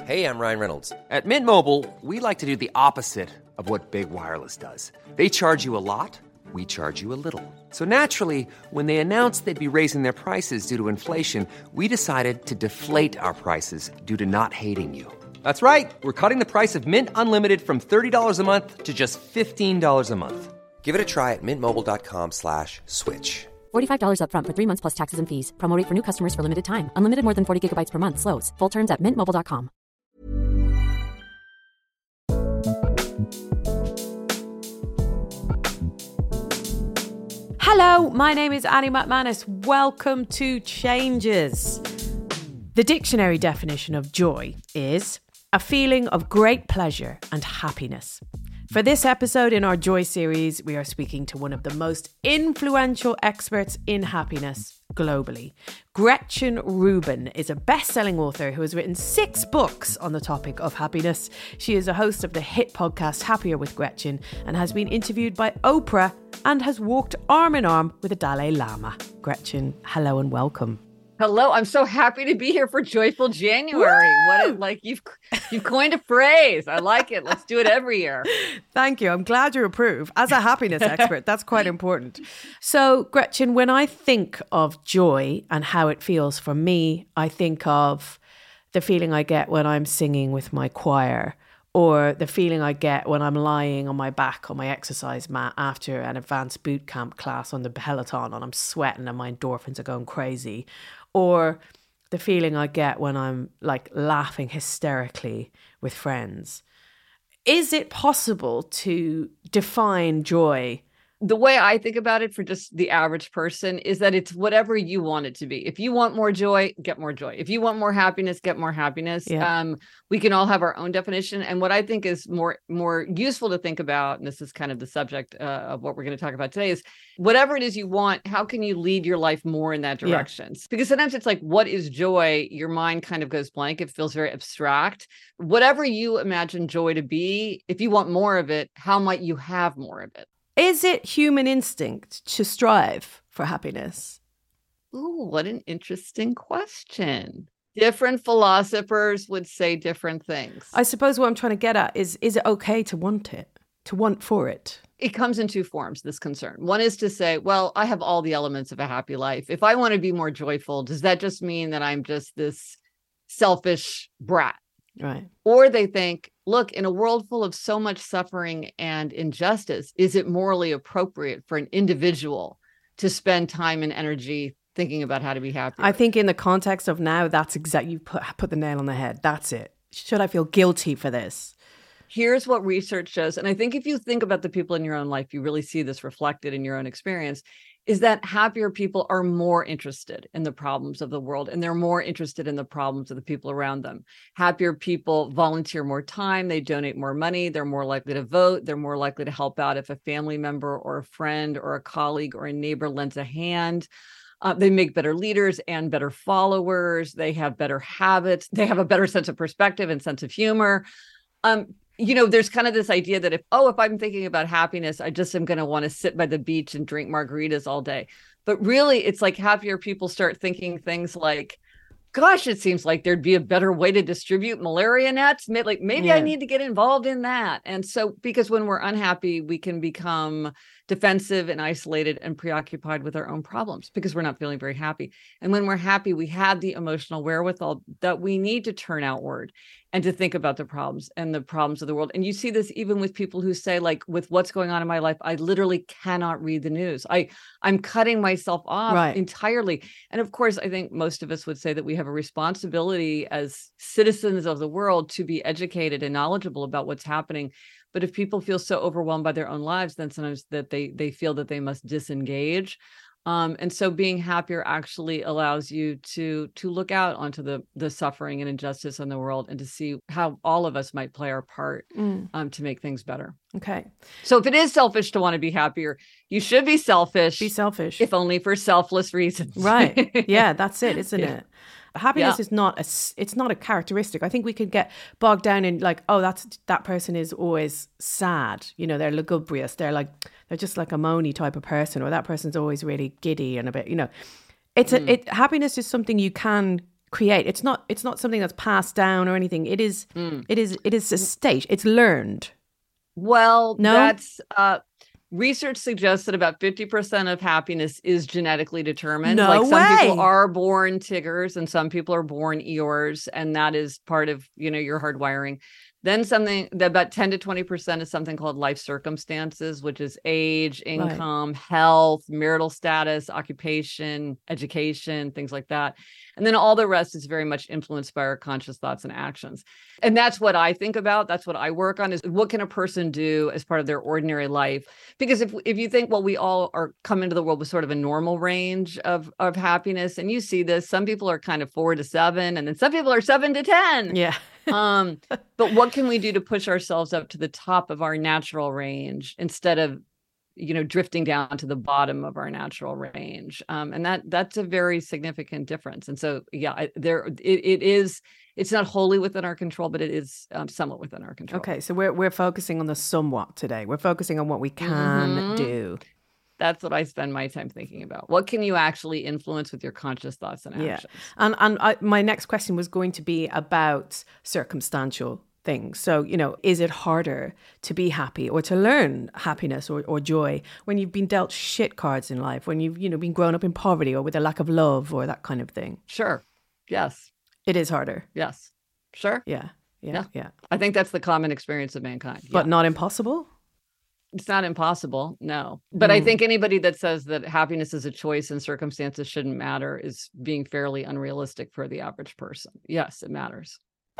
Hey, I'm Ryan Reynolds. At Mint Mobile, we like to do the opposite of what Big Wireless does. They charge you a lot, we charge you a little. So naturally, when they announced they'd be raising their prices due to inflation, we decided to deflate our prices due to not hating you. That's right. We're cutting the price of Mint Unlimited from $30 a month to just $15 a month. Give it a try at mintmobile.com/switch. $45 up front for 3 months plus taxes and fees. Promo rate for new customers for limited time. Unlimited more than 40 gigabytes per month. Slows full terms at mintmobile.com. Hello, my name is Annie McManus. Welcome to Changes. The dictionary definition of joy is a feeling of great pleasure and happiness. For this episode in our Joy series, we are speaking to one of the most influential experts in happiness globally. Gretchen Rubin is a best-selling author who has written 6 books on the topic of happiness. She is a host of the hit podcast Happier with Gretchen and has been interviewed by Oprah and has walked arm in arm with the Dalai Lama. Gretchen, hello and welcome. Hello, I'm so happy to be here for Joyful January. You've coined a phrase. I like it. Let's do it every year. Thank you. I'm glad you approve. As a happiness expert, that's quite important. So, Gretchen, when I think of joy and how it feels for me, I think of the feeling I get when I'm singing with my choir, or the feeling I get when I'm lying on my back on my exercise mat after an advanced boot camp class on the Peloton and I'm sweating and my endorphins are going crazy, or the feeling I get when I'm like laughing hysterically with friends. Is it possible to define joy? The way I think about it for just the average person is that it's whatever you want it to be. If you want more joy, get more joy. If you want more happiness, get more happiness. Yeah. We can all have our own definition. And what I think is more useful to think about, and this is kind of the subject of what we're going to talk about today, is whatever it is you want, how can you lead your life more in that direction? Yeah. Because sometimes it's like, what is joy? Your mind kind of goes blank. It feels very abstract. Whatever you imagine joy to be, if you want more of it, how might you have more of it? Is it human instinct to strive for happiness? Ooh, what an interesting question. Different philosophers would say different things. I suppose what I'm trying to get at is it okay to want it, to want for it? It comes in 2 forms, this concern. One is to say, well, I have all the elements of a happy life. If I want to be more joyful, does that just mean that I'm just this selfish brat? Right. Or they think, look, in a world full of so much suffering and injustice, is it morally appropriate for an individual to spend time and energy thinking about how to be happy? I think in the context of now, that's exactly, you put the nail on the head. That's it. Should I feel guilty for this? Here's what research shows. And I think if you think about the people in your own life, you really see this reflected in your own experience, is that happier people are more interested in the problems of the world, and they're more interested in the problems of the people around them. Happier people volunteer more time, they donate more money, they're more likely to vote, they're more likely to help out if a family member or a friend or a colleague or a neighbor lends a hand. They make better leaders and better followers. They have better habits. They have a better sense of perspective and sense of humor. There's kind of this idea that if I'm thinking about happiness, I just am going to want to sit by the beach and drink margaritas all day. But really, it's like happier people start thinking things like, gosh, it seems like there'd be a better way to distribute malaria nets. Maybe I need to get involved in that. And so, because when we're unhappy, we can become defensive and isolated and preoccupied with our own problems because we're not feeling very happy. And when we're happy, we have the emotional wherewithal that we need to turn outward and to think about the problems and the problems of the world. And you see this even with people who say, like, with what's going on in my life, I literally cannot read the news. I'm cutting myself off entirely. And of course, I think most of us would say that we have a responsibility as citizens of the world to be educated and knowledgeable about what's happening. But if people feel so overwhelmed by their own lives, then sometimes that they feel that they must disengage. And so being happier actually allows you to look out onto the suffering and injustice in the world and to see how all of us might play our part to make things better. Okay. So if it is selfish to want to be happier, you should be selfish. Be selfish. If only for selfless reasons. Right. Yeah, that's it, isn't it? Happiness is not a characteristic. I think we could get bogged down in like, oh, that person is always sad. You know, they're lugubrious. They're just like a moany type of person, or that person's always really giddy and a bit, you know. Happiness is something you can create. It's not something that's passed down or anything. It is a state. It's learned. Well, No? that's research suggests that about 50% of happiness is genetically determined. No like some people way. are born Tiggers and some people are born Eeyores, and that is part of, your hardwiring. Then something that about 10 to 20% is something called life circumstances, which is age, income, health, marital status, occupation, education, things like that. And then all the rest is very much influenced by our conscious thoughts and actions. And that's what I think about. That's what I work on, is what can a person do as part of their ordinary life? Because if you think, well, we all come into the world with sort of a normal range of happiness, and you see this, some people are kind of 4 to 7, and then some people are 7 to 10. Yeah. But what can we do to push ourselves up to the top of our natural range instead of, drifting down to the bottom of our natural range? And that's a very significant difference. And so, yeah, it's not wholly within our control, but it is somewhat within our control. Okay. So we're focusing on the somewhat today. We're focusing on what we can do. That's what I spend my time thinking about. What can you actually influence with your conscious thoughts and actions? And my next question was going to be about circumstantial things. So, is it harder to be happy or to learn happiness or joy when you've been dealt shit cards in life, when you've, been grown up in poverty or with a lack of love or that kind of thing? Sure. Yes. It is harder. Yes. Sure. Yeah. I think that's the common experience of mankind. But not impossible? It's not impossible, no. But I think anybody that says that happiness is a choice and circumstances shouldn't matter is being fairly unrealistic for the average person. Yes, it matters.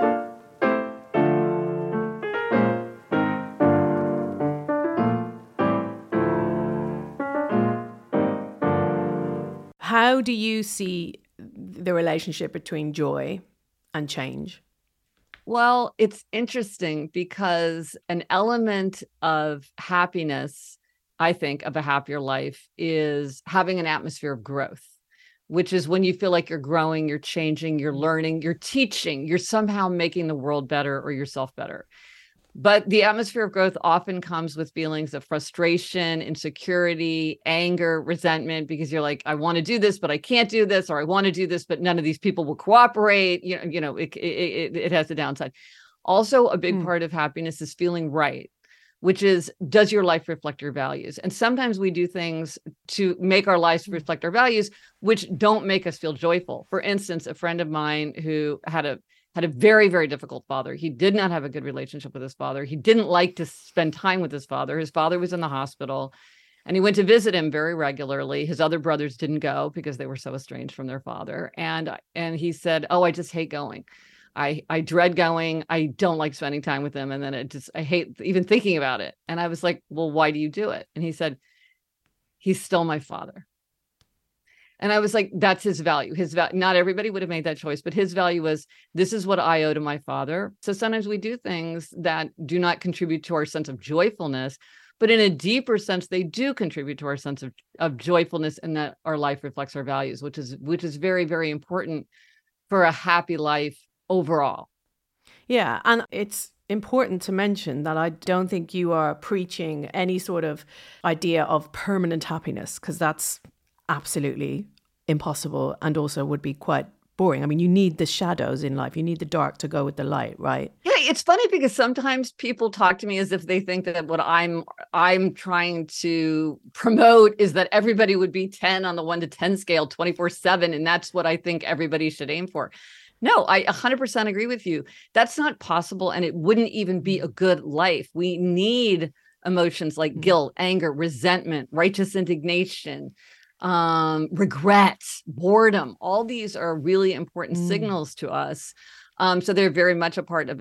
How do you see the relationship between joy and change? Well, it's interesting because an element of happiness, I think, of a happier life is having an atmosphere of growth, which is when you feel like you're growing, you're changing, you're learning, you're teaching, you're somehow making the world better or yourself better. But the atmosphere of growth often comes with feelings of frustration, insecurity, anger, resentment, because you're like, I want to do this, but I can't do this, or I want to do this, but none of these people will cooperate. It has a downside. Also, a big part of happiness is feeling right, which is, does your life reflect your values? And sometimes we do things to make our lives reflect our values, which don't make us feel joyful. For instance, a friend of mine who had a very, very difficult father. He did not have a good relationship with his father. He didn't like to spend time with his father. His father was in the hospital and he went to visit him very regularly. His other brothers didn't go because they were so estranged from their father. And he said, I just hate going. I dread going. I don't like spending time with him. And then I hate even thinking about it. And I was like, well, why do you do it? And he said, he's still my father. And I was like, that's his value. Not everybody would have made that choice, but his value was, this is what I owe to my father. So sometimes we do things that do not contribute to our sense of joyfulness, but in a deeper sense, they do contribute to our sense of joyfulness, and that our life reflects our values, which is very, very important for a happy life overall. Yeah. And it's important to mention that I don't think you are preaching any sort of idea of permanent happiness, because that's absolutely impossible and also would be quite boring. I mean, you need the shadows in life. You need the dark to go with the light, right? Yeah, it's funny because sometimes people talk to me as if they think that what I'm trying to promote is that everybody would be 10 on the 1 to 10 scale 24/7, and that's what I think everybody should aim for. No, I 100% agree with you. That's not possible, and it wouldn't even be a good life. We need emotions like guilt, anger, resentment, righteous indignation, regret, boredom. All these are really important signals to us. So they're very much a part of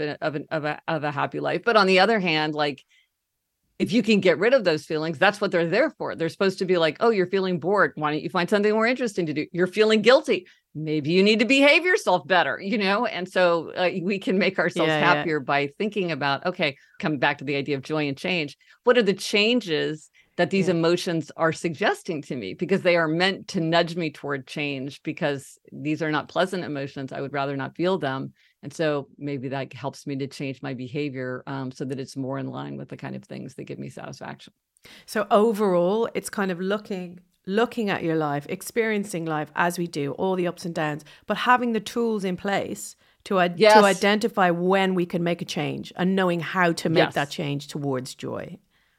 a happy life. But on the other hand, like, if you can get rid of those feelings, that's what they're there for. They're supposed to be like, oh, you're feeling bored. Why don't you find something more interesting to do? You're feeling guilty. Maybe you need to behave yourself better, And so we can make ourselves happier by thinking about, okay, come back to the idea of joy and change. What are the changes that these emotions are suggesting to me? Because they are meant to nudge me toward change, because these are not pleasant emotions. I would rather not feel them. And so maybe that helps me to change my behavior so that it's more in line with the kind of things that give me satisfaction. So overall, it's kind of looking looking at your life, experiencing life as we do, all the ups and downs, but having the tools in place to identify when we can make a change and knowing how to make that change towards joy.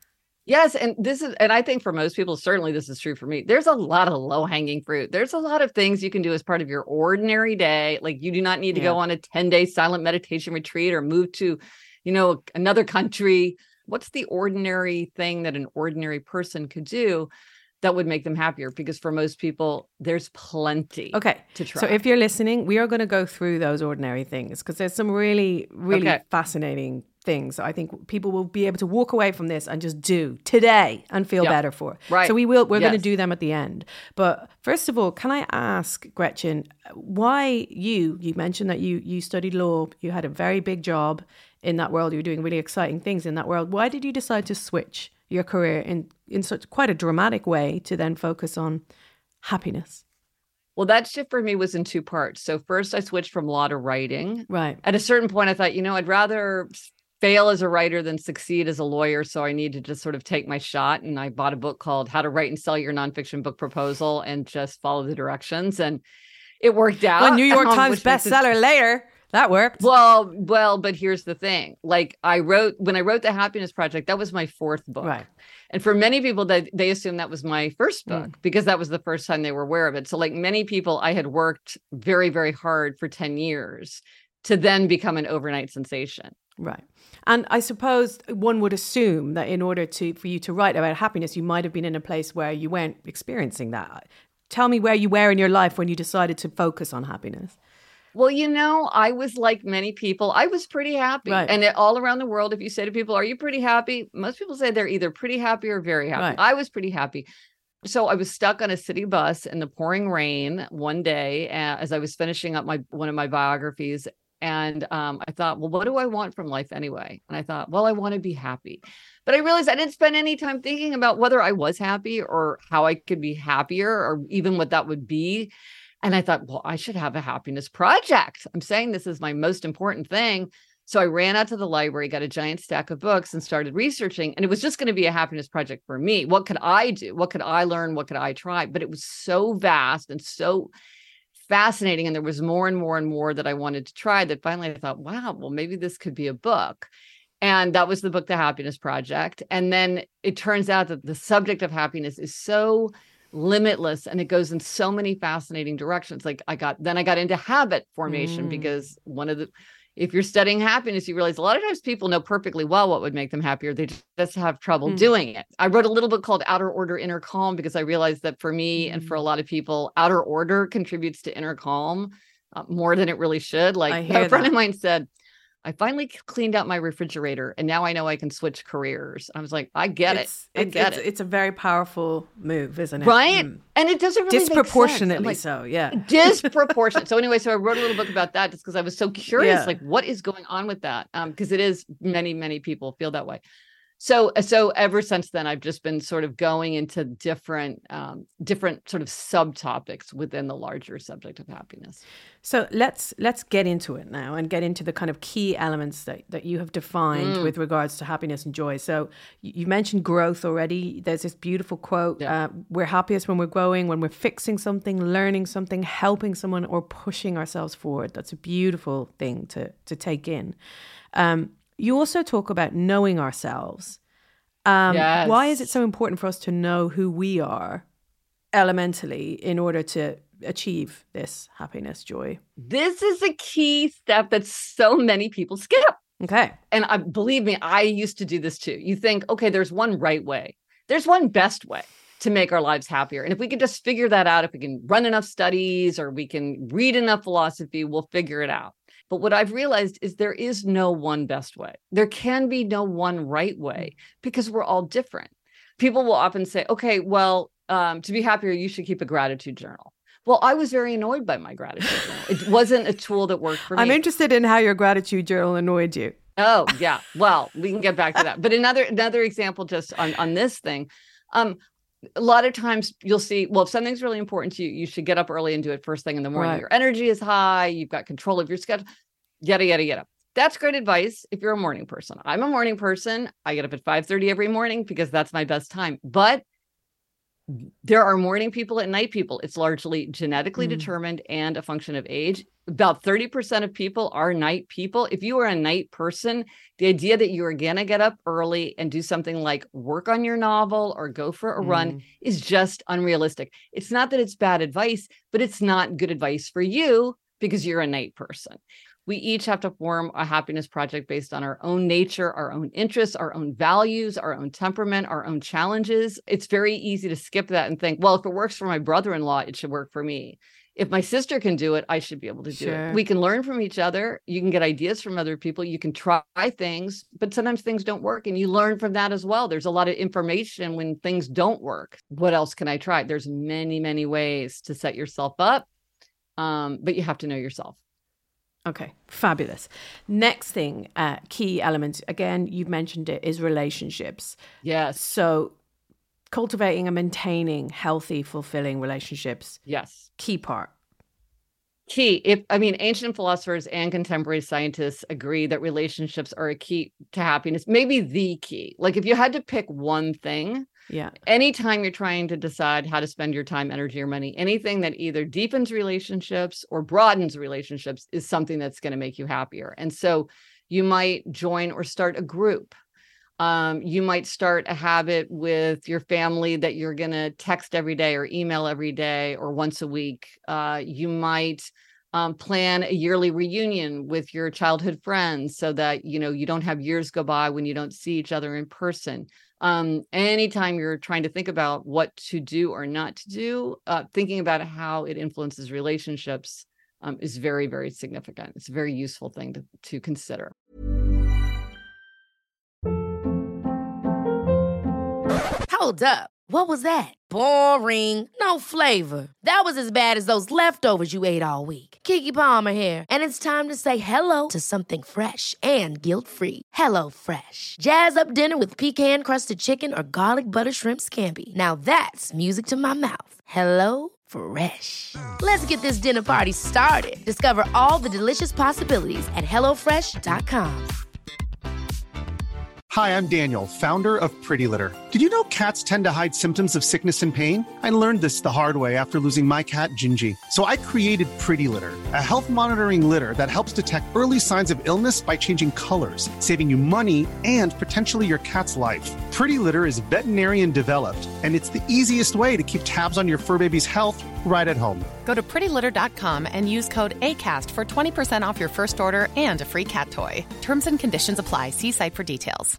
Yes. And I think for most people, certainly this is true for me. There's a lot of low hanging fruit. There's a lot of things you can do as part of your ordinary day. Like you do not need to go on a 10-day silent meditation retreat or move to, another country. What's the ordinary thing that an ordinary person could do that would make them happier? Because for most people, there's plenty to try. So if you're listening, we are going to go through those ordinary things because there's some really, really fascinating things I think people will be able to walk away from this and just do today and feel better for. Right. So we're going to do them at the end. But first of all, can I ask, Gretchen, why you mentioned that you studied law, you had a very big job in that world, you were doing really exciting things in that world. Why did you decide to switch your career in such quite a dramatic way to then focus on happiness? Well, that shift for me was in two parts. So first I switched from law to writing. Right. At a certain point, I thought, I'd rather fail as a writer than succeed as a lawyer. So I needed to sort of take my shot. And I bought a book called How to Write and Sell Your Nonfiction Book Proposal and just follow the directions. And it worked out. Well, New York Times bestseller later. That worked. Well, but here's the thing. Like when I wrote The Happiness Project, that was my fourth book. Right. And for many people, they assume that was my first book because that was the first time they were aware of it. So like many people, I had worked very, very hard for 10 years to then become an overnight sensation. Right. And I suppose one would assume that in order for you to write about happiness, you might have been in a place where you weren't experiencing that. Tell me where you were in your life when you decided to focus on happiness. Well, I was like many people. I was pretty happy. Right. And all around the world, if you say to people, are you pretty happy? Most people say they're either pretty happy or very happy. Right. I was pretty happy. So I was stuck on a city bus in the pouring rain one day as I was finishing up one of my biographies. And I thought, well, what do I want from life anyway? And I thought, well, I want to be happy. But I realized I didn't spend any time thinking about whether I was happy or how I could be happier or even what that would be. And I thought, well, I should have a happiness project. I'm saying this is my most important thing. So I ran out to the library, got a giant stack of books and started researching. And it was just going to be a happiness project for me. What could I do? What could I learn? What could I try? But it was so vast and so fascinating. And there was more and more and more that I wanted to try that finally I thought, wow, well, maybe this could be a book. And that was the book, The Happiness Project. And then it turns out that the subject of happiness is so limitless and it goes in so many fascinating directions. Like I got into habit formation because if you're studying happiness, you realize a lot of times people know perfectly well what would make them happier. They just have trouble doing it. I wrote a little book called Outer Order, Inner Calm, because I realized that for me and for a lot of people, outer order contributes to inner calm more than it really should. Like a friend of mine said, I finally cleaned out my refrigerator and now I know I can switch careers. I was like, I get it. It's a very powerful move, isn't it? Right. And it doesn't really disproportionately make sense. So, yeah. Disproportionate. So anyway, I wrote a little book about that just because I was so curious, like what is going on with that? Because it is many, many people feel that way. So ever since then, I've just been sort of going into different sort of subtopics within the larger subject of happiness. So let's get into it now and get into the kind of key elements that you have defined with regards to happiness and joy. So you mentioned growth already. There's this beautiful quote, we're happiest when we're growing, when we're fixing something, learning something, helping someone, or pushing ourselves forward. That's a beautiful thing to take in. You also talk about knowing ourselves. Yes. Why is it so important for us to know who we are elementally in order to achieve this happiness, joy? This is a key step that so many people skip. Okay. And believe me, I used to do this too. You think, okay, there's one right way. There's one best way to make our lives happier. And if we can just figure that out, if we can run enough studies or we can read enough philosophy, we'll figure it out. But what I've realized is there is no one best way. There can be no one right way because we're all different. People will often say, okay, well, to be happier, you should keep a gratitude journal. Well, I was very annoyed by my gratitude journal. It wasn't a tool that worked for me. I'm interested in how your gratitude journal annoyed you. Oh, yeah. Well, we can get back to that. But another example just on this thing, a lot of times you'll see, well, if something's really important to you, you should get up early and do it first thing in the morning. Right. Your energy is high. You've got control of your schedule, yada, yada, yada. That's great advice if you're a morning person. I'm a morning person. I get up at 5:30 every morning because that's my best time. But There are morning people and night people. It's largely genetically determined and a function of age. About 30% of people are night people. If you are a night person, the idea that you are going to get up early and do something like work on your novel or go for a run is just unrealistic. It's not that it's bad advice, but it's not good advice for you because you're a night person. We each have to form a happiness project based on our own nature, our own interests, our own values, our own temperament, our own challenges. It's very easy to skip that and think, well, if it works for my brother-in-law, it should work for me. If my sister can do it, I should be able to do it. We can learn from each other. You can get ideas from other people. You can try things, but sometimes things don't work and you learn from that as well. There's a lot of information when things don't work. What else can I try? There's many, many ways to set yourself up, but you have to know yourself. Okay, fabulous. Next thing, key element, again, you've mentioned it, is relationships. Yes. So cultivating and maintaining healthy, fulfilling relationships. Yes. Key part. Key. Ancient philosophers and contemporary scientists agree that relationships are a key to happiness, maybe the key. Like if you had to pick one thing, anytime you're trying to decide how to spend your time, energy, or money, anything that either deepens relationships or broadens relationships is something that's going to make you happier. And so you might join or start a group. You might start a habit with your family that you're going to text every day or email every day or once a week. You might plan a yearly reunion with your childhood friends so that, you don't have years go by when you don't see each other in person. Anytime you're trying to think about what to do or not to do, thinking about how it influences relationships is very, very significant. It's a very useful thing to consider. Hold up. What was that? Boring. No flavor. That was as bad as those leftovers you ate all week. Keke Palmer here, and it's time to say hello to something fresh and guilt-free. Hello Fresh. Jazz up dinner with pecan-crusted chicken or garlic butter shrimp scampi. Now that's music to my mouth. Hello Fresh. Let's get this dinner party started. Discover all the delicious possibilities at hellofresh.com. Hi, I'm Daniel, founder of Pretty Litter. Did you know cats tend to hide symptoms of sickness and pain? I learned this the hard way after losing my cat, Gingy. So I created Pretty Litter, a health monitoring litter that helps detect early signs of illness by changing colors, saving you money and potentially your cat's life. Pretty Litter is veterinarian developed, and it's the easiest way to keep tabs on your fur baby's health right at home. Go to prettylitter.com and use code ACAST for 20% off your first order and a free cat toy. Terms and conditions apply. See site for details.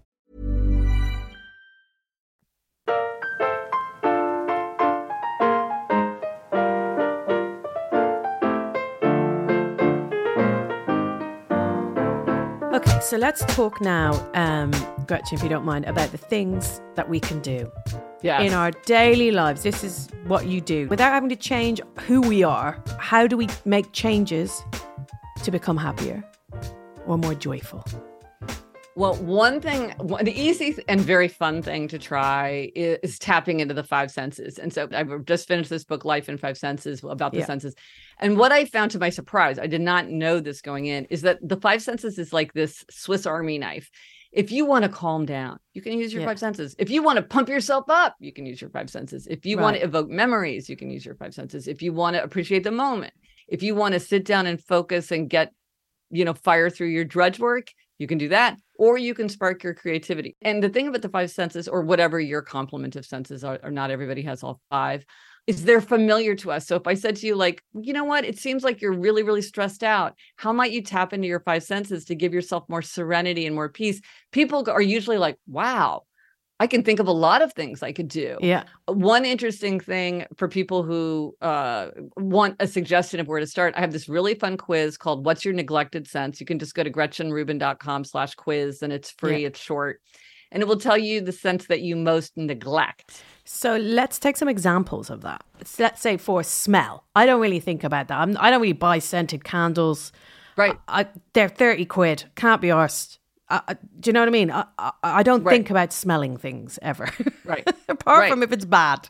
Okay, so let's talk now, Gretchen, if you don't mind, about the things that we can do in our daily lives. This is what you do. Without having to change who we are, how do we make changes to become happier or more joyful? Well, the easy and very fun thing to try is tapping into the five senses. And so I've just finished this book, Life in Five Senses, about the senses. And what I found to my surprise, I did not know this going in, is that the five senses is like this Swiss Army knife. If you want to calm down, you can use your five senses. If you want to pump yourself up, you can use your five senses. If you want to evoke memories, you can use your five senses. If you want to appreciate the moment, if you want to sit down and focus and get, fire through your drudge work, you can do that. Or you can spark your creativity. And the thing about the five senses, or whatever your complement of senses are, or not everybody has all five, is they're familiar to us. So if I said to you, like, you know what, it seems like you're really, really stressed out. How might you tap into your five senses to give yourself more serenity and more peace? People are usually like, wow, I can think of a lot of things I could do. Yeah. One interesting thing for people who want a suggestion of where to start, I have this really fun quiz called What's Your Neglected Sense? You can just go to gretchenrubin.com/quiz, and it's free, it's short. And it will tell you the sense that you most neglect. So let's take some examples of that. Let's say for smell. I don't really think about that. I don't really buy scented candles. Right. They're 30 quid. Can't be arsed. Do you know what I mean? I don't think about smelling things ever. Right. Apart from if it's bad.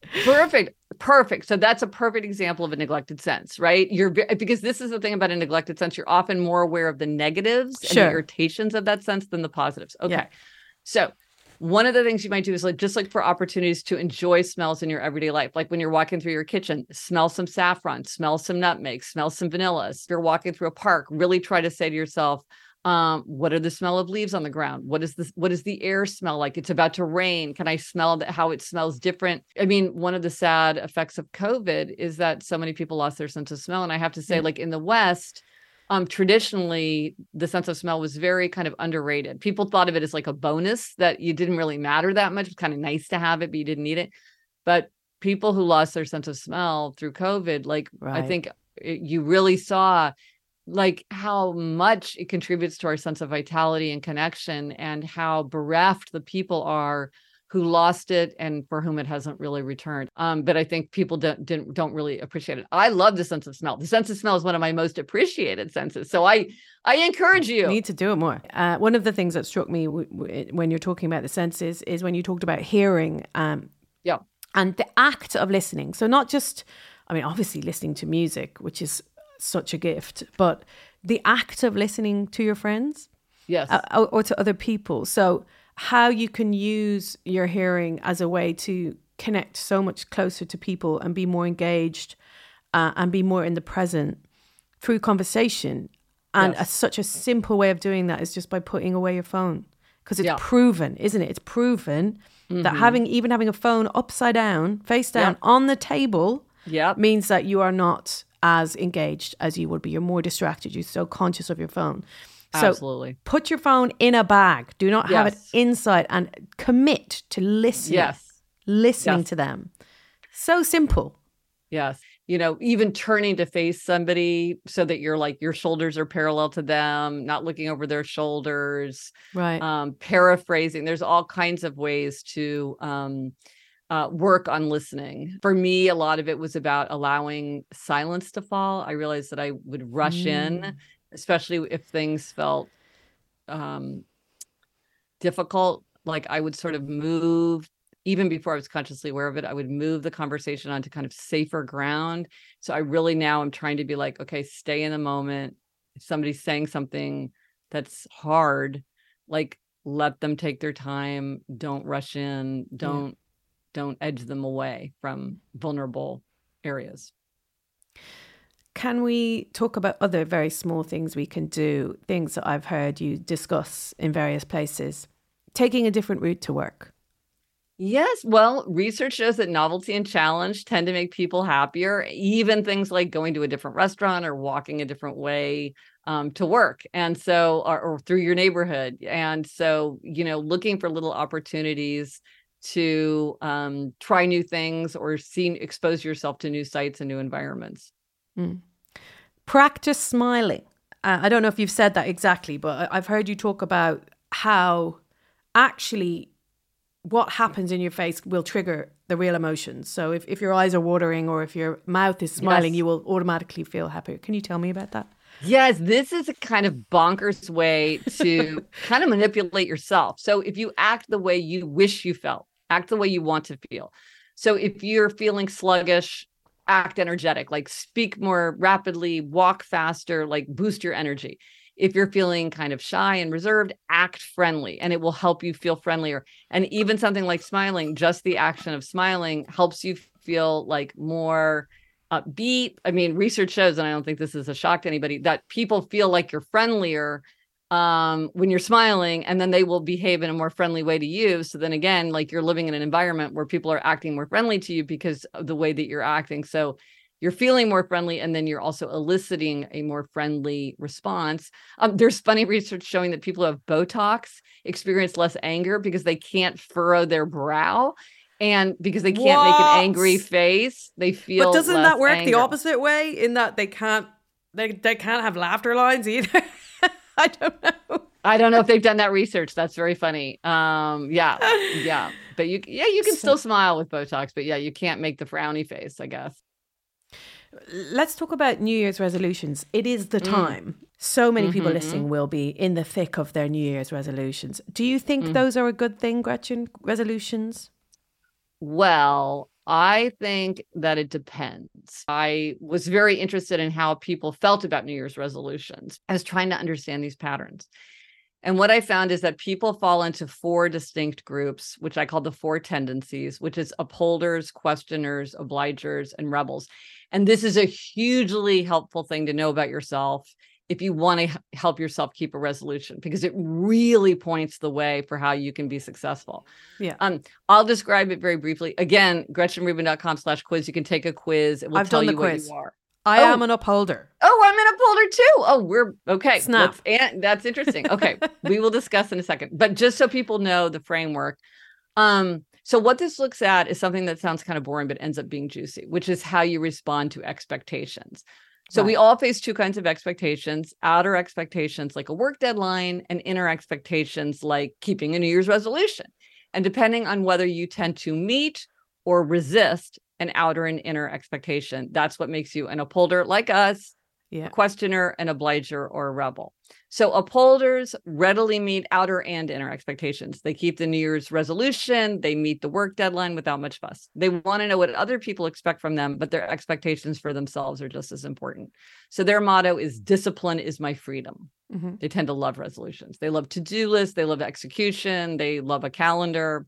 Perfect. So that's a perfect example of a neglected sense, right? Because this is the thing about a neglected sense. You're often more aware of the negatives and the irritations of that sense than the positives. Okay. Yeah. So one of the things you might do is like just look for opportunities to enjoy smells in your everyday life. Like when you're walking through your kitchen, smell some saffron, smell some nutmeg, smell some vanilla. If you're walking through a park, really try to say to yourself, what are the smell of leaves on the ground? What is this? What does the air smell like? It's about to rain. Can I smell how it smells different? I mean, one of the sad effects of COVID is that so many people lost their sense of smell. And I have to say, like in the West, traditionally, the sense of smell was very kind of underrated. People thought of it as like a bonus that you didn't really matter that much. It was kind of nice to have it, but you didn't need it. But people who lost their sense of smell through COVID, like I think you really saw like how much it contributes to our sense of vitality and connection, and how bereft the people are who lost it and for whom it hasn't really returned. But I think people don't really appreciate it. I love the sense of smell. The sense of smell is one of my most appreciated senses. So I encourage you. Need to do it more. One of the things that struck me when you're talking about the senses is when you talked about hearing. And the act of listening. So not just, I mean, obviously listening to music, which is such a gift, but the act of listening to your friends, yes, or to other people. So how you can use your hearing as a way to connect so much closer to people and be more engaged and be more in the present through conversation. And such a simple way of doing that is just by putting away your phone, because it's proven, isn't it? It's proven that having a phone upside down, face down on the table means that you are not as engaged as you would be. You're more distracted. You're so conscious of your phone. So absolutely. Put your phone in a bag. Do not have it inside, and commit to listening. Listening to them. So simple. Yes. You know, even turning to face somebody so that you're like, your shoulders are parallel to them, not looking over their shoulders. Right. Paraphrasing. There's all kinds of ways to work on listening. For me, a lot of it was about allowing silence to fall. I realized that I would rush in, especially if things felt difficult. Like I would sort of move, even before I was consciously aware of it, I would move the conversation onto kind of safer ground. So I really now am trying to be like, okay, stay in the moment. If somebody's saying something that's hard, like let them take their time. Don't rush in. Don't edge them away from vulnerable areas. Can we talk about other very small things we can do, things that I've heard you discuss in various places? Taking a different route to work. Yes. Well, research shows that novelty and challenge tend to make people happier, even things like going to a different restaurant or walking a different way to work. And so, or through your neighborhood. And so, you know, looking for little opportunities to try new things or expose yourself to new sites and new environments. Practice smiling. I don't know if you've said that exactly, but I've heard you talk about how actually what happens in your face will trigger the real emotions. So if your eyes are watering or if your mouth is smiling, you will automatically feel happier. Can you tell me about that? Yes, this is a kind of bonkers way to kind of manipulate yourself. So if you act the way you wish you felt, act the way you want to feel. So if you're feeling sluggish, act energetic, like speak more rapidly, walk faster, like boost your energy. If you're feeling kind of shy and reserved, act friendly, and it will help you feel friendlier. And even something like smiling, just the action of smiling helps you feel like more upbeat. I mean, research shows, and I don't think this is a shock to anybody, that people feel like you're friendlier when you're smiling, and then they will behave in a more friendly way to you. So then again, like you're living in an environment where people are acting more friendly to you because of the way that you're acting. So you're feeling more friendly, and then you're also eliciting a more friendly response. There's funny research showing that people who have Botox experience less anger because they can't furrow their brow. And because they can't make an angry face, they feel. But doesn't that work anger. The opposite way, in that they can't have laughter lines either? I don't know. I don't know if they've done that research. That's very funny. Yeah. But you can still smile with Botox, but you can't make the frowny face, I guess. Let's talk about New Year's resolutions. It is the time. So many people listening will be in the thick of their New Year's resolutions. Do you think those are a good thing, Gretchen? Resolutions? Well, I think that it depends. I was very interested in how people felt about New Year's resolutions. I was trying to understand these patterns. And what I found is that people fall into 4 distinct groups, which I call the 4 tendencies, which is upholders, questioners, obligers, and rebels. And this is a hugely helpful thing to know about yourself if you want to help yourself keep a resolution, because it really points the way for how you can be successful. Yeah. I'll describe it very briefly. Again, GretchenRubin.com/quiz. You can take a quiz. It will I've tell done the you quiz. what you are. I am an upholder. Oh, I'm an upholder too. Oh, we're okay. Snap. That's interesting. Okay. We will discuss in a second, but just so people know the framework. So what this looks at is something that sounds kind of boring, but ends up being juicy, which is how you respond to expectations. So we all face 2 kinds of expectations: outer expectations, like a work deadline, and inner expectations, like keeping a New Year's resolution. And depending on whether you tend to meet or resist an outer and inner expectation, that's what makes you an upholder like us, a questioner, an obliger, or a rebel. So upholders readily meet outer and inner expectations. They keep the New Year's resolution. They meet the work deadline without much fuss. They want to know what other people expect from them, but their expectations for themselves are just as important. So their motto is discipline is my freedom. Mm-hmm. They tend to love resolutions. They love to-do lists. They love execution. They love a calendar.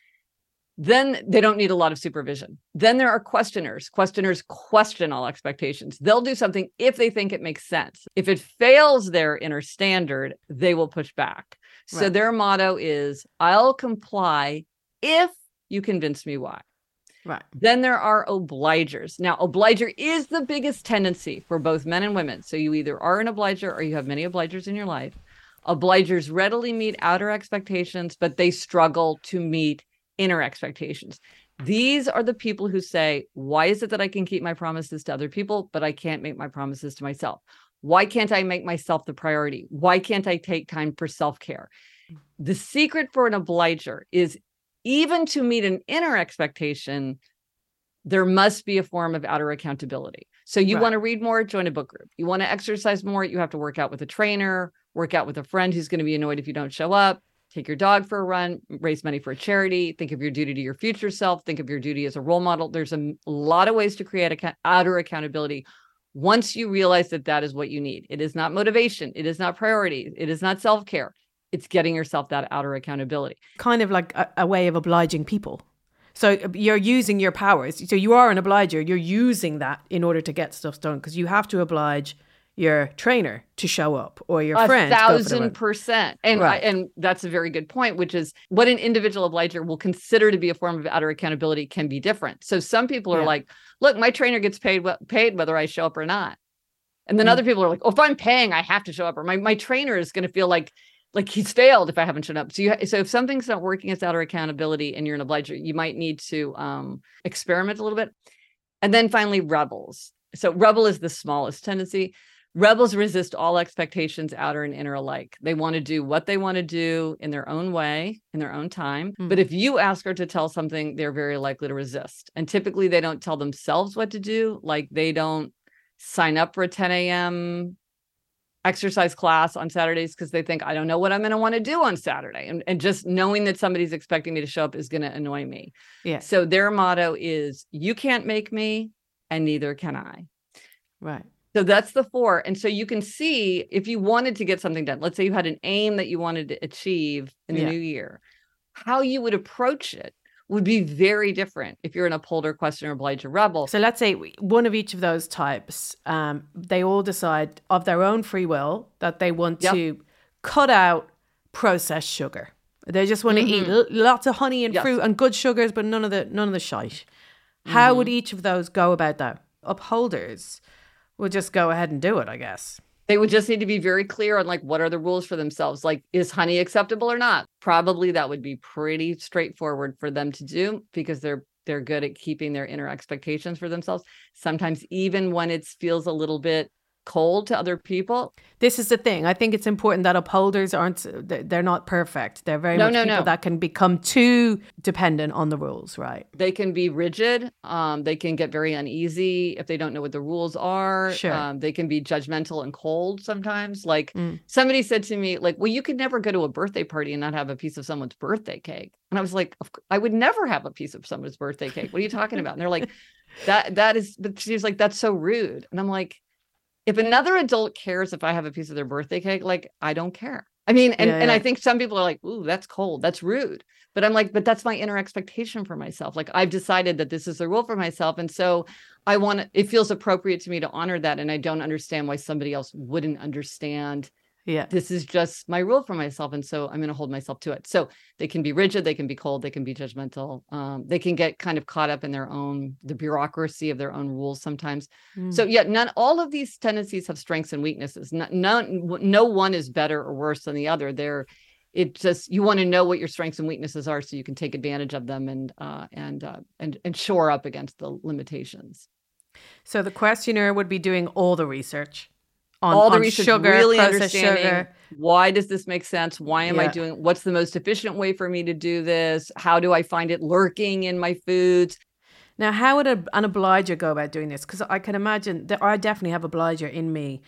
Then they don't need a lot of supervision. Then there are questioners. Questioners question all expectations. They'll do something if they think it makes sense. If it fails their inner standard, they will push back. So their motto is, I'll comply if you convince me why. Right. Then there are obligers. Now, obliger is the biggest tendency for both men and women. So you either are an obliger or you have many obligers in your life. Obligers readily meet outer expectations, but they struggle to meet inner expectations. These are the people who say, why is it that I can keep my promises to other people, but I can't make my promises to myself? Why can't I make myself the priority? Why can't I take time for self-care? The secret for an obliger is, even to meet an inner expectation, there must be a form of outer accountability. So you want to read more, join a book group. You want to exercise more, you have to work out with a trainer, work out with a friend who's going to be annoyed if you don't show up. Take your dog for a run, raise money for a charity, think of your duty to your future self, think of your duty as a role model. There's a lot of ways to create outer accountability once you realize that that is what you need. It is not motivation. It is not priority. It is not self-care. It's getting yourself that outer accountability. Kind of like a way of obliging people. So you're using your powers. So you are an obliger. You're using that in order to get stuff done, because you have to oblige your trainer to show up, or your friend. 1,000%. And that's a very good point, which is what an individual obliger will consider to be a form of outer accountability can be different. So some people are like, look, my trainer gets paid whether I show up or not. And then other people are like, oh, if I'm paying, I have to show up, or my trainer is going to feel like he's failed if I haven't shown up. So if something's not working as outer accountability and you're an obliger, you might need to experiment a little bit. And then finally, rebels. So rebel is the smallest tendency. Rebels resist all expectations, outer and inner alike. They want to do what they want to do in their own way, in their own time. But if you ask her to tell something, they're very likely to resist. And typically they don't tell themselves what to do. Like they don't sign up for a 10 a.m. exercise class on Saturdays because they think, I don't know what I'm going to want to do on Saturday. And just knowing that somebody's expecting me to show up is going to annoy me. Yeah. So their motto is, you can't make me and neither can I. Right. So that's the 4. And so you can see, if you wanted to get something done, let's say you had an aim that you wanted to achieve in the new year, how you would approach it would be very different if you're an upholder, questioner, obliger, rebel. So let's say one of each of those types, they all decide of their own free will that they want to cut out processed sugar. They just want to eat lots of honey and fruit and good sugars, but none of the shite. How would each of those go about that? Upholders would just go ahead and do it, I guess. They would just need to be very clear on what are the rules for themselves? Like, is honey acceptable or not? Probably that would be pretty straightforward for them to do, because they're good at keeping their inner expectations for themselves. Sometimes even when it feels a little bit cold to other people. This is the thing. I think it's important that upholders they're not perfect. They're very much people that can become too dependent on the rules, right? They can be rigid. They can get very uneasy if they don't know what the rules are. Sure. They can be judgmental and cold sometimes. Somebody said to me, well, you could never go to a birthday party and not have a piece of someone's birthday cake. And I was like, I would never have a piece of someone's birthday cake. What are you talking about? And they're like, that is, she's like, that's so rude. And I'm like, if another adult cares if I have a piece of their birthday cake, I don't care. I mean, and I think some people are like, ooh, that's cold. That's rude. But I'm like, but that's my inner expectation for myself. Like I've decided that this is the rule for myself. And so it feels appropriate to me to honor that. And I don't understand why somebody else wouldn't understand. Yeah. This is just my rule for myself. And so I'm going to hold myself to it. So they can be rigid, they can be cold, they can be judgmental. They can get kind of caught up in the bureaucracy of their own rules sometimes. So all of these tendencies have strengths and weaknesses. No one is better or worse than the other. You want to know what your strengths and weaknesses are so you can take advantage of them and shore up against the limitations. So the questionnaire would be doing all the research. All the research, sugar, really processed understanding sugar. Why does this make sense? Why am I doing? What's the most efficient way for me to do this? How do I find it lurking in my foods? Now, how would an obliger go about doing this? Because I can imagine that I definitely have obliger in me.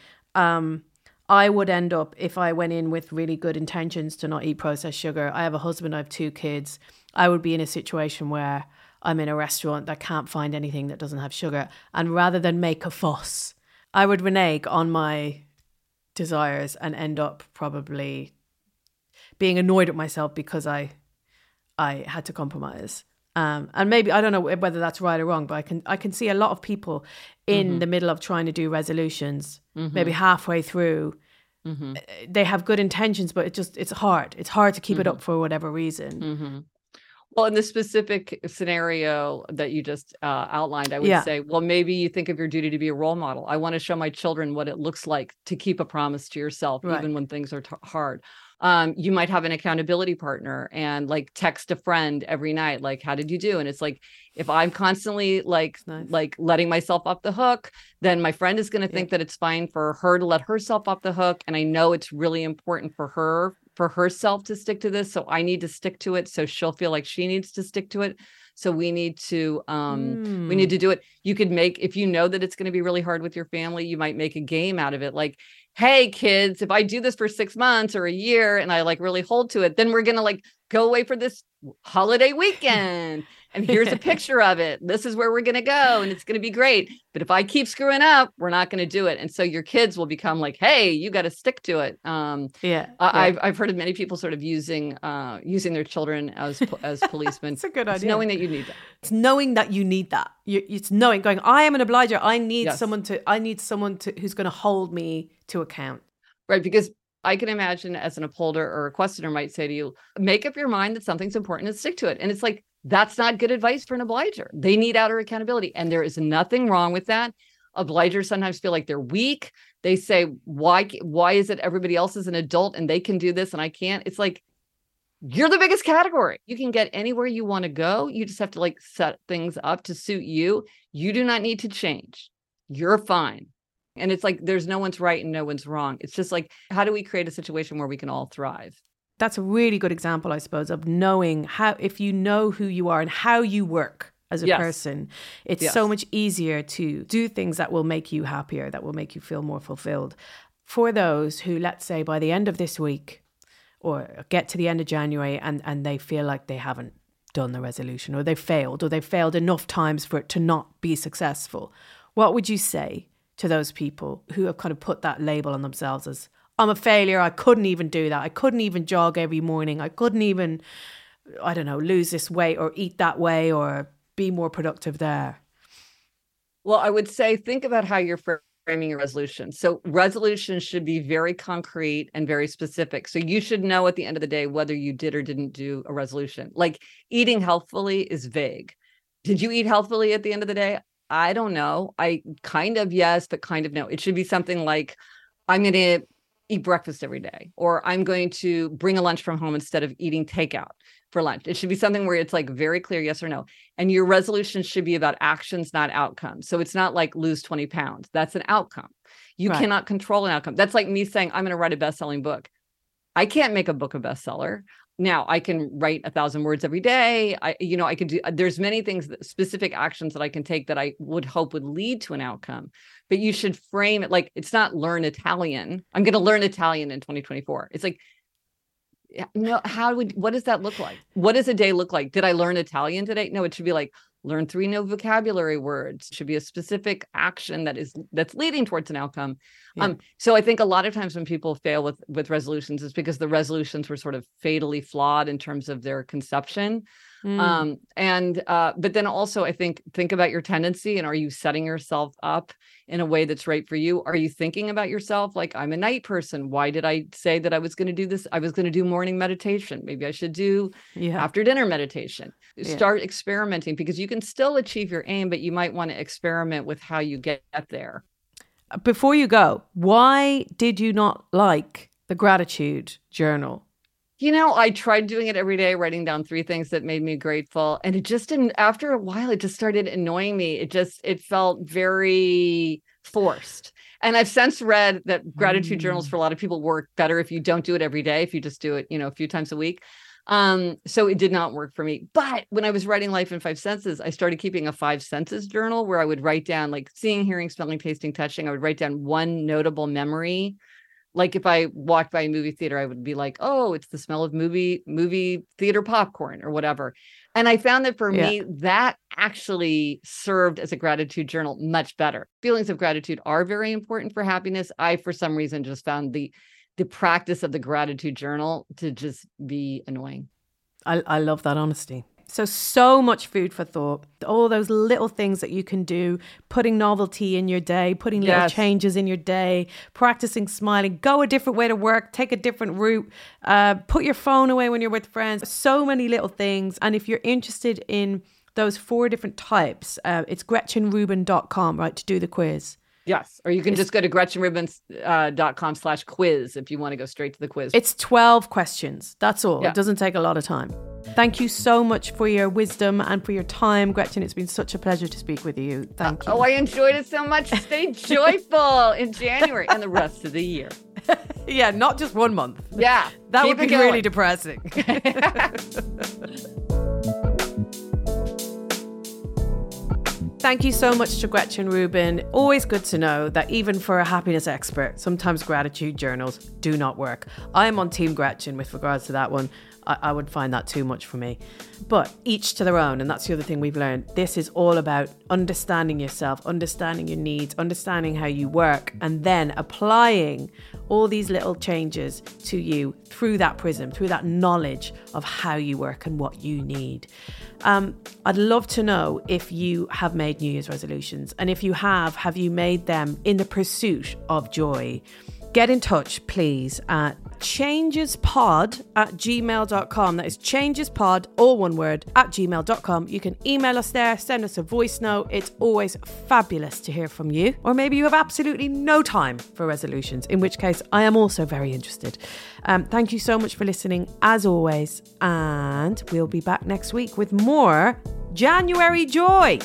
I would end up, if I went in with really good intentions to not eat processed sugar. I have a husband, I have 2 kids. I would be in a situation where I'm in a restaurant that can't find anything that doesn't have sugar. And rather than make a fuss, I would renege on my desires and end up probably being annoyed at myself because I had to compromise. And maybe, I don't know whether that's right or wrong, but I can see a lot of people in the middle of trying to do resolutions, maybe halfway through, they have good intentions, but it's hard. It's hard to keep it up for whatever reason. Well, in the specific scenario that you just outlined, I would say, well, maybe you think of your duty to be a role model. I want to show my children what it looks like to keep a promise to yourself, even when things are hard. You might have an accountability partner and like text a friend every night, like, how did you do? And it's like, if I'm constantly like letting myself off the hook, then my friend is going to think that it's fine for her to let herself off the hook. And I know it's really important for herself to stick to this. So I need to stick to it. So she'll feel like she needs to stick to it. So we need to do it. You could if you know that it's going to be really hard with your family, you might make a game out of it. Like, hey kids, if I do this for 6 months or a year and I like really hold to it, then we're going to like go away for this holiday weekend. And here's a picture of it. This is where we're going to go. And it's going to be great. But if I keep screwing up, we're not going to do it. And so your kids will become like, hey, you got to stick to it. I've heard of many people sort of using their children as policemen. It's a good idea. It's knowing that you need that. It's knowing that you need that. It's knowing, going, I am an obliger. I need someone who's going to hold me to account. Right. Because I can imagine as an upholder or a questioner might say to you, make up your mind that something's important and stick to it. And it's like, that's not good advice for an obliger. They need outer accountability. And there is nothing wrong with that. Obligers sometimes feel like they're weak. They say, why is it everybody else is an adult and they can do this and I can't? It's like, you're the biggest category. You can get anywhere you want to go. You just have to like set things up to suit you. You do not need to change. You're fine. And it's like, there's no one's right and no one's wrong. It's just like, how do we create a situation where we can all thrive? That's a really good example, I suppose, of knowing how, if you know who you are and how you work as a person, it's so much easier to do things that will make you happier, that will make you feel more fulfilled. For those who, let's say, by the end of this week or get to the end of January and they feel like they haven't done the resolution or they've failed enough times for it to not be successful, what would you say to those people who have kind of put that label on themselves as, I'm a failure, I couldn't even do that, I couldn't even jog every morning, I couldn't even, I don't know, lose this weight or eat that way or be more productive there? Well, I would say, think about how you're framing your resolution. So resolutions should be very concrete and very specific. So you should know at the end of the day whether you did or didn't do a resolution. Like eating healthfully is vague. Did you eat healthfully at the end of the day? I don't know. I kind of yes, but kind of no. It should be something like, I'm going to eat breakfast every day, or I'm going to bring a lunch from home instead of eating takeout for lunch. It should be something where it's like very clear, yes or no. And your resolution should be about actions, not outcomes. So it's not like lose 20 pounds. That's an outcome. You cannot control an outcome. That's like me saying, I'm going to write a best-selling book. I can't make a book a bestseller. Now I can write 1,000 words every day. I can do, there's many things, specific actions that I can take that I would hope would lead to an outcome, but you should frame it like, it's not learn Italian. I'm going to learn Italian in 2024. It's like, no, what does that look like? What does a day look like? Did I learn Italian today? No, it should be like, learn 3 new vocabulary words. It should be a specific action that's leading towards an outcome. Yeah. So I think a lot of times when people fail with resolutions, it's because the resolutions were sort of fatally flawed in terms of their conception. But then also I think about your tendency, and are you setting yourself up in a way that's right for you? Are you thinking about yourself like, I'm a night person. Why did I say that I was going to do this? I was going to do morning meditation. Maybe I should do after dinner meditation. Start experimenting, because you can still achieve your aim, but you might want to experiment with how you get there. Before you go, why did you not like the gratitude journal? I tried doing it every day, writing down 3 things that made me grateful. And it just didn't, after a while, it just started annoying me. It felt very forced. And I've since read that gratitude journals for a lot of people work better if you don't do it every day, if you just do it, a few times a week. So it did not work for me. But when I was writing Life in 5 Senses, I started keeping a 5 senses journal where I would write down like seeing, hearing, smelling, tasting, touching. I would write down one notable memory. Like if I walked by a movie theater, I would be like, oh, it's the smell of movie theater popcorn or whatever. And I found that for me, that actually served as a gratitude journal much better. Feelings of gratitude are very important for happiness. I, for some reason, just found the practice of the gratitude journal to just be annoying. I love that honesty. So much food for thought. All those little things that you can do, putting novelty in your day, putting little changes in your day, practicing smiling, go a different way to work, take a different route, put your phone away when you're with friends. So many little things. And if you're interested in those 4 different types, it's GretchenRubin.com, right, to do the quiz. Yes. Or you can just go to GretchenRubin.com/quiz if you want to go straight to the quiz. It's 12 questions. That's all. Yeah. It doesn't take a lot of time. Thank you so much for your wisdom and for your time, Gretchen. It's been such a pleasure to speak with you. Thank you. Oh, I enjoyed it so much. Stay joyful in January and the rest of the year. Yeah, not just 1 month. Yeah. That would be really depressing. Thank you so much to Gretchen Rubin. Always good to know that even for a happiness expert, sometimes gratitude journals do not work. I am on Team Gretchen with regards to that one. I would find that too much for me. But each to their own, and that's the other thing we've learned. This is all about understanding yourself, understanding your needs, understanding how you work, and then applying all these little changes to you through that prism, through that knowledge of how you work and what you need. I'd love to know if you have made New Year's resolutions, and if you have you made them in the pursuit of joy? Get in touch, please, at changespod@gmail.com. That is changespod, all one word, @gmail.com. You can email us there, send us a voice note. It's always fabulous to hear from you. Or maybe you have absolutely no time for resolutions, in which case I am also very interested. Thank you so much for listening, as always. And we'll be back next week with more January joy.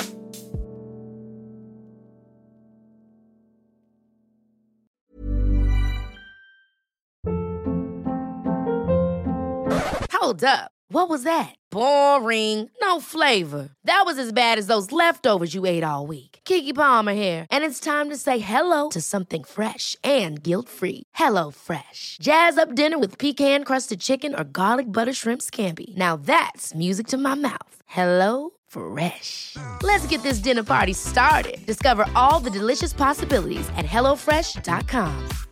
Hold up. What was that? Boring. No flavor. That was as bad as those leftovers you ate all week. Keke Palmer here, and it's time to say hello to something fresh and guilt-free. HelloFresh. Jazz up dinner with pecan-crusted chicken or garlic butter shrimp scampi. Now that's music to my mouth. HelloFresh. Let's get this dinner party started. Discover all the delicious possibilities at HelloFresh.com.